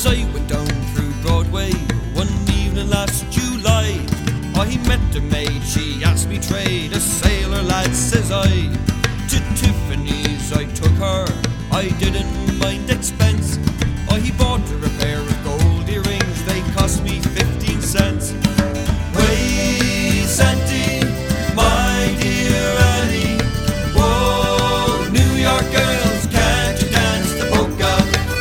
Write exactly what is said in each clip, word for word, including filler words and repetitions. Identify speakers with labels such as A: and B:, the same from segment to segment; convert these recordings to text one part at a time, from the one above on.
A: As I went down through Broadway one evening last July, I met a maid, she asked me trade, a sailor lad, says I. To Tiffany's I took her, I didn't mind expense. I bought her a pair of gold earrings, they cost me fifteen cents. Way Santy, my dear Annie, whoa, New York girls, can't you dance the polka?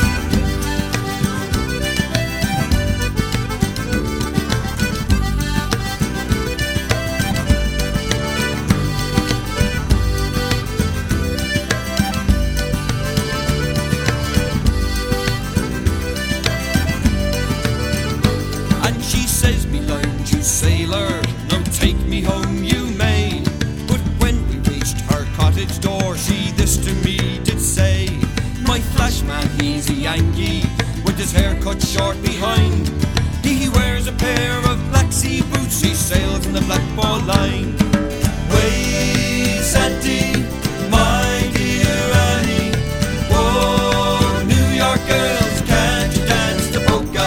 A: And she says, me lounge, you sailor, now take me home, you maid. But when we reached her cottage door, she this to me did say, my flash man, he's a Yankee, with his hair cut short behind. He wears a pair of black sea boots, he sails in the Black Ball Line. Way Santy, my dear Annie, whoa, New York girls, can't you dance the polka?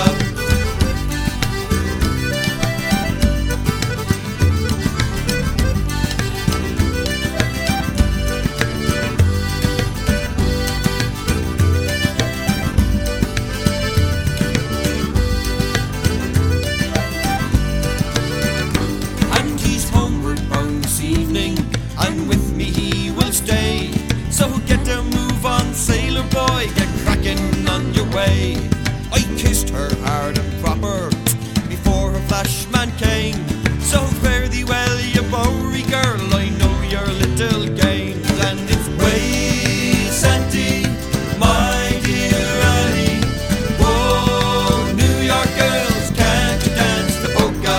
A: And he's homeward bound this evening, and with me he will stay. So get a move on, sailor boy, get cracking on your way. I kissed her hard and proper before her flash man came. So fare thee well, you Bowery girl, I know your little games. And it's way Santy, my dear Annie, whoa, New York girls, can't you dance the polka?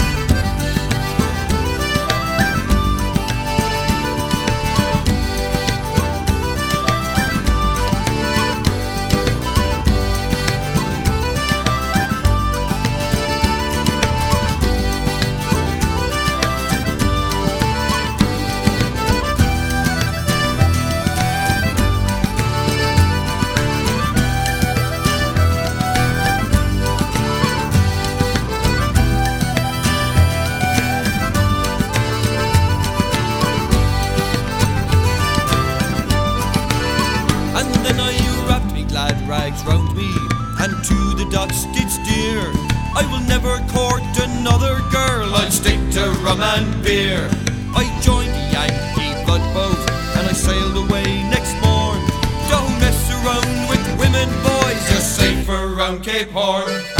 A: And then I wrapped me glad rags round me, and to the docks did steer. I will never court another girl, I'll stick to rum and beer. I joined the Yankee blood boat, and I sailed away next morn. Don't mess around with women, boys, you're safer round Cape Horn.